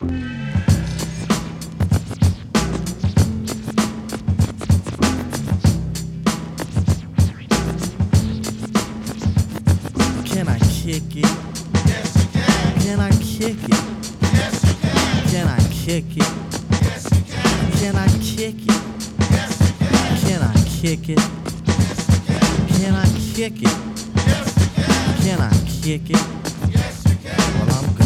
Can I kick it? Yes, you can. Can I kick it? Yes, you can. Can I kick it? Yes, you can. Can I kick it? Yes, you can. Can I kick it? Yes, you can. Can I kick it? Yes, you can. Can I kick it? Yes, you can. Well, I'm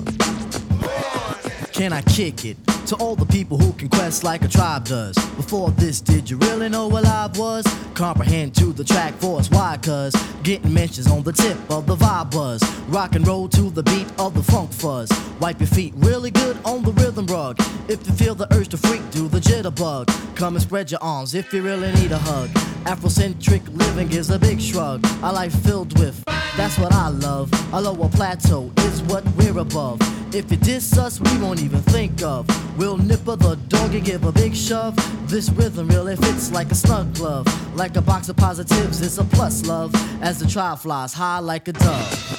gone. Can I kick it? To all the people who can quest like a tribe does. Before this, did you really know what live was? Comprehend to the track force, why? Cause getting mentions on the tip of the vibe buzz. Rock and roll to the beat of the funk fuzz. Wipe your feet really good on the rhythm rug. If you feel the urge to freak, do the jitterbug. Come and spread your arms if you really need a hug. Afrocentric living is a big shrug. A life filled with, that's what I love. A lower plateau is what we're above. If you diss us, we won't even think of. We'll nipper the dog and give a big shove. This rhythm really fits like a snug glove. Like a box of positives, it's a plus love. As the tribe flies high like a dove.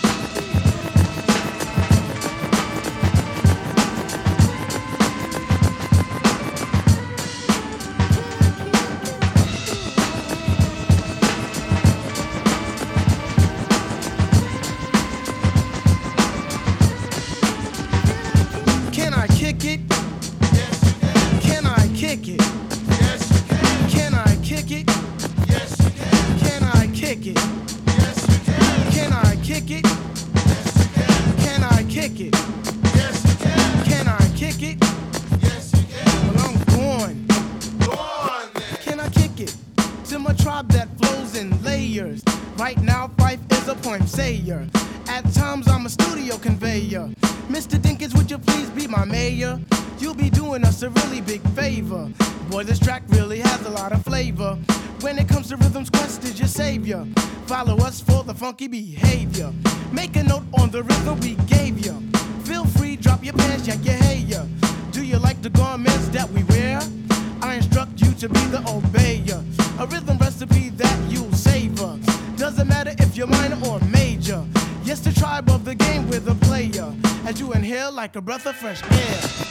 Kick it? Yes, you can. Can I kick it? Yes, you can. Can I kick it? Yes, you can. Can I kick it? Yes, you can. Can I kick it? Yes, you can. Can I kick it? Yes, you can. Can I kick it? Yes, you can. Well, I'm going. Go on then. Can I kick it? To my tribe that flows in layers. Right now, Fife is a point sayer. At times, I'm a studio conveyor. Mr. Dinkins, would you please be my mayor? You'll be doing us a really big favor. Boy, this track really has a lot of flavor. When it comes to rhythms, Quest is your savior. Follow us for the funky behavior. Make a note on the rhythm we gave you. Feel free, drop your pants, yank your hair. Do you like the garments that we wear? I instruct you to be the obeyer. A rhythm recipe that you'll savor. Doesn't matter if you're minor or major. Yes, the tribe of the game with a player. As you inhale like a breath of fresh air.